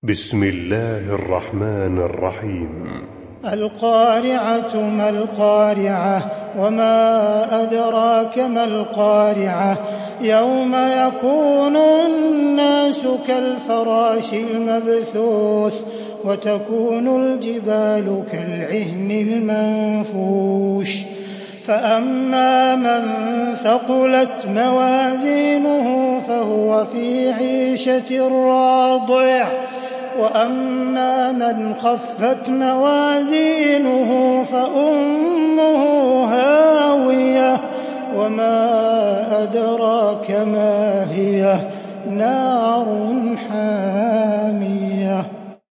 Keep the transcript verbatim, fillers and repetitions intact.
بسم الله الرحمن الرحيم. القارعة ما القارعة وما أدراك ما القارعة يوم يكون الناس كالفراش المبثوث وتكون الجبال كالعهن المنفوش فأما من ثقلت موازينه فهو في عيشة راضية وأما من خفت موازينه فأمه هاوية وما أدراك ما هي نار حامية.